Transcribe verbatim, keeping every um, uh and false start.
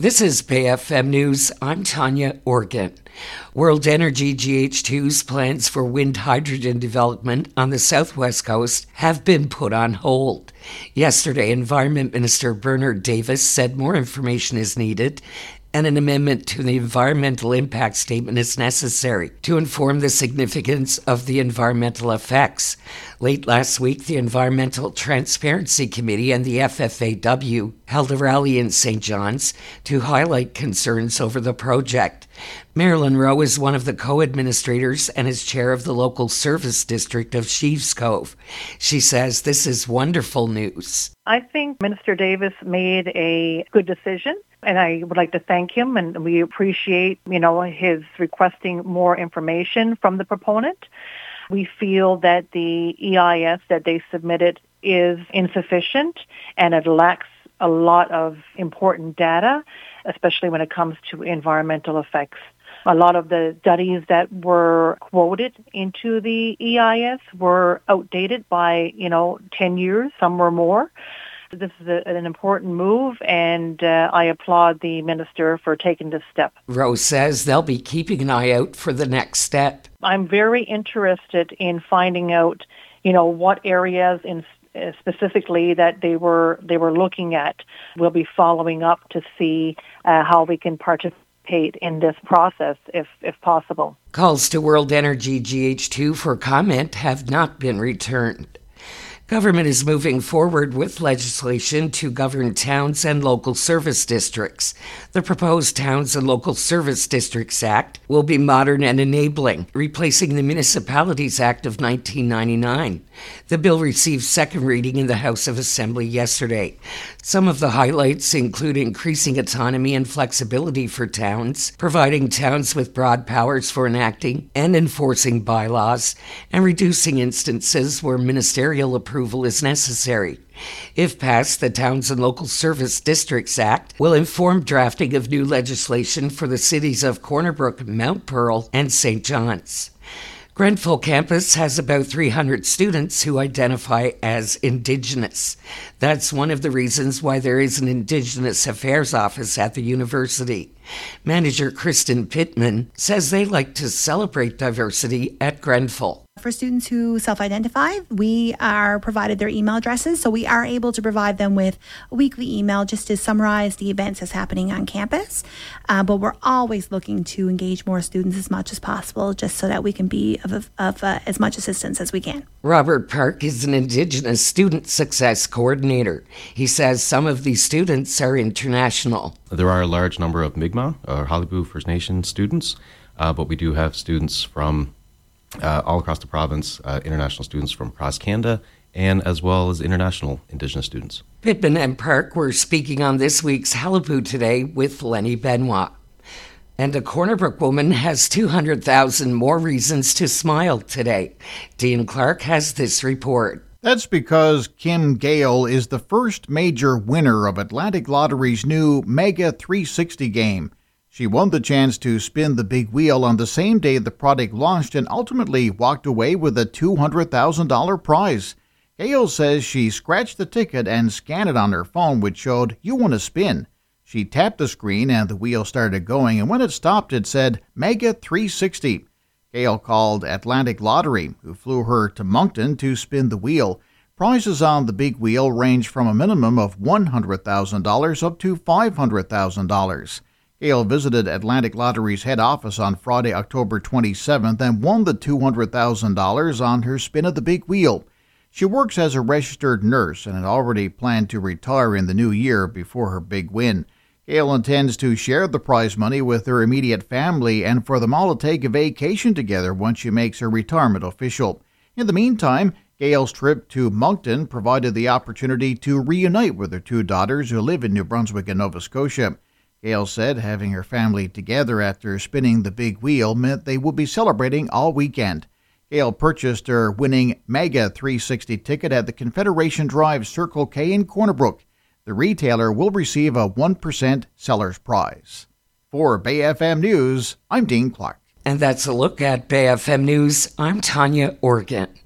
This is Bay F M News. I'm Tanya Organ. World Energy G H two's plans for wind hydrogen development on the southwest coast have been put on hold. Yesterday, Environment Minister Bernard Davis said more information is needed and an amendment to the environmental impact statement is necessary to inform the significance of the environmental effects. Late last week, the Environmental Transparency Committee and the F F A W held a rally in Saint John's to highlight concerns over the project. Marilyn Rowe is one of the co-administrators and is chair of the local service district of Sheaves Cove. She says this is wonderful news. I think Minister Davis made a good decision, and I would like to thank him, and we appreciate, you know, his requesting more information from the proponent. We feel that the E I S that they submitted is insufficient, and it lacks a lot of important data, especially when it comes to environmental effects. A lot of the studies that were quoted into the E I S were outdated by, you know, ten years, some were more. This is a, an important move, and uh, I applaud the minister for taking this step. Rose says they'll be keeping an eye out for the next step. I'm very interested in finding out, you know, what areas in uh, specifically that they were they were looking at. We'll be following up to see uh, how we can participate in this process, if if possible. Calls to World Energy G H two for comment have not been returned. Government is moving forward with legislation to govern towns and local service districts. The proposed Towns and Local Service Districts Act will be modern and enabling, replacing the Municipalities Act of nineteen ninety-nine. The bill received second reading in the House of Assembly yesterday. Some of the highlights include increasing autonomy and flexibility for towns, providing towns with broad powers for enacting and enforcing bylaws, and reducing instances where ministerial approval is necessary. If passed, the Towns and Local Service Districts Act will inform drafting of new legislation for the cities of Corner Brook, Mount Pearl, and Saint John's. Grenfell campus has about three hundred students who identify as Indigenous. That's one of the reasons why there is an Indigenous Affairs office at the university. Manager Kristen Pittman says they like to celebrate diversity at Grenfell. For students who self-identify, we are provided their email addresses, so we are able to provide them with a weekly email just to summarize the events that's happening on campus. Uh, but we're always looking to engage more students as much as possible, just so that we can be of, of uh, as much assistance as we can. Robert Park is an Indigenous Student Success Coordinator. He says some of these students are international. There are a large number of Mi'kmaq, or Qalipu First Nation students, uh, but we do have students from Uh, all across the province, uh, international students from across Canada, and as well as international Indigenous students. Pittman and Park were speaking on this week's Qalipu Today with Lenny Benoit. And a Corner Brook woman has two hundred thousand more reasons to smile today. Dean Clark has this report. That's because Kim Gale is the first major winner of Atlantic Lottery's new Mega three sixty game. She won the chance to spin the big wheel on the same day the product launched and ultimately walked away with a two hundred thousand dollars prize. Gale says she scratched the ticket and scanned it on her phone, which showed, "You want to spin." She tapped the screen and the wheel started going, and when it stopped, it said, Mega three sixty. Gale called Atlantic Lottery, who flew her to Moncton to spin the wheel. Prizes on the big wheel range from a minimum of one hundred thousand dollars up to five hundred thousand dollars. Gale visited Atlantic Lottery's head office on Friday, October twenty-seventh, and won the two hundred thousand dollars on her spin of the big wheel. She works as a registered nurse and had already planned to retire in the new year before her big win. Gale intends to share the prize money with her immediate family and for them all to take a vacation together once she makes her retirement official. In the meantime, Gale's trip to Moncton provided the opportunity to reunite with her two daughters who live in New Brunswick and Nova Scotia. Gale said having her family together after spinning the big wheel meant they would be celebrating all weekend. Gale purchased her winning Mega three sixty ticket at the Confederation Drive Circle K in Corner Brook. The retailer will receive a one percent seller's prize. For Bay F M News, I'm Dean Clark. And that's a look at Bay F M News. I'm Tanya Organ.